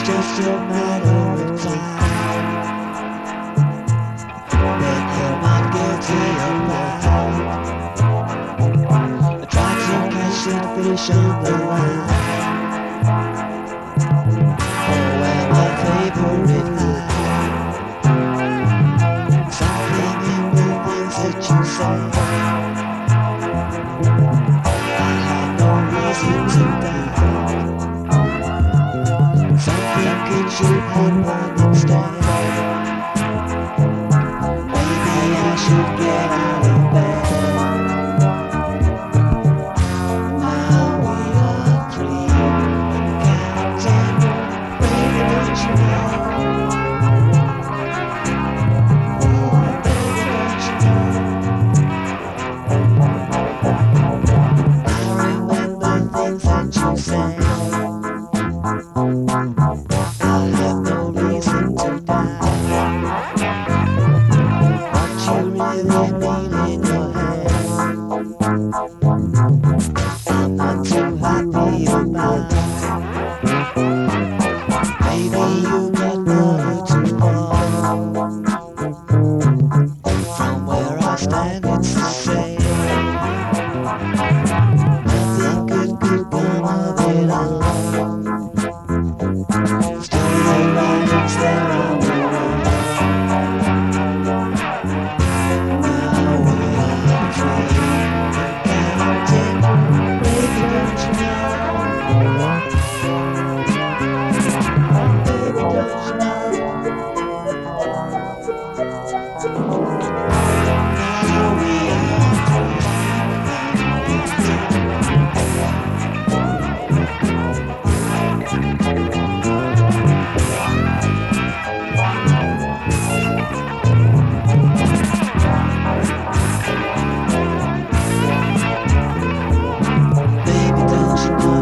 just a matter of time. But you're not guilty of mine. I tried to catch that fish on the line. Oh, where my favorite line. Something in the things that you say. I had no reason to doubt. Something good should happen instead. Maybe I should get out of bed. Now we are free and counting. Baby, don't you know? Oh, baby, don't you know? I remember things that you said. I have no reason to doubt what you really mean in your head. I'm not too happy about. Maybe you got further to fall. From where I stand, it's the same. Nothing good could come of it all. Still the writings there on the wall. Now we are free and counting. Baby, don't you know? Baby, don't you know? Now we are free Baby, don't you know?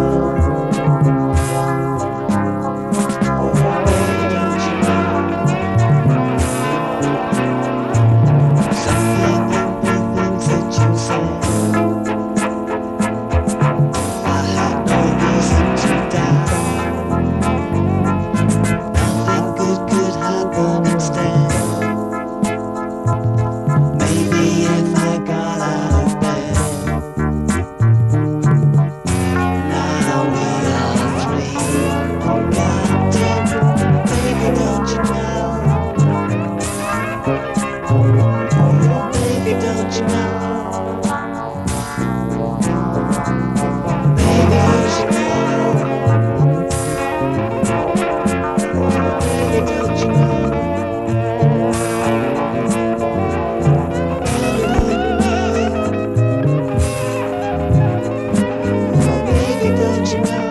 Baby, don't you know? Something in the things that you say. I had no reason to doubt. Nothing good could happen instead. Maybe if I got out of bed. Now we are free and counting. Baby, don't you know? Baby, don't you know? Baby, don't you know? Baby, don't you know? Baby, don't you know?